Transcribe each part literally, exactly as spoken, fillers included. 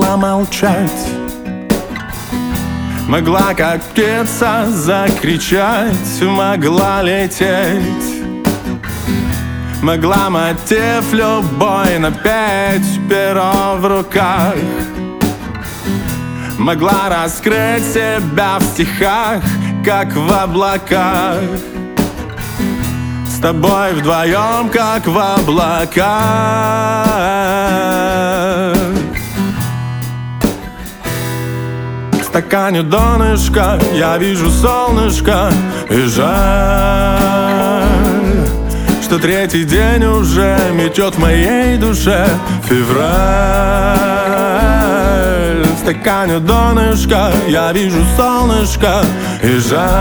промолчать, могла, как птица, закричать, могла лететь, могла мотив любой напеть, перо в руках, могла раскрыть себя в стихах, как в облаках. С тобой вдвоем, как в облаках. В стакане донышко, я вижу солнышко. И жаль, что третий день уже метет в моей душе февраль. В стакане донышко, я вижу солнышко. И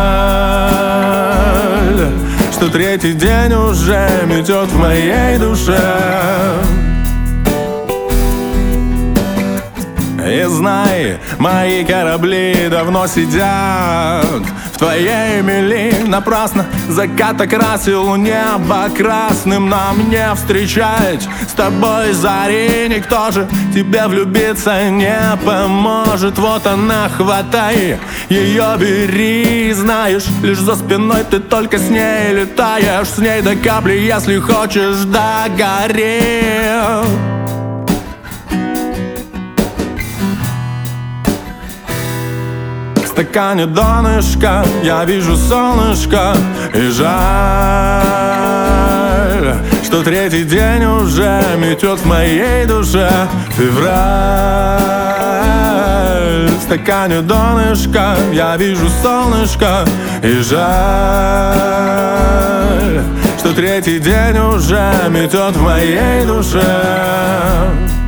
жаль, что третий день уже метет в моей душе. И знай, мои корабли давно сидят в твоей мели. Напрасно закат окрасил небо красным. Нам не встречать с тобой зари. Никто же тебе влюбиться не поможет. Вот она, хватай, ее бери. Знаешь, лишь за спиной ты только с ней летаешь. С ней до капли, если хочешь, догори. В стакане донышко, я вижу солнышко. И жаль, что третий день уже метет в моей душе февраль. В стакане донышко, я вижу солнышко. И жаль, что третий день уже метет в моей душе.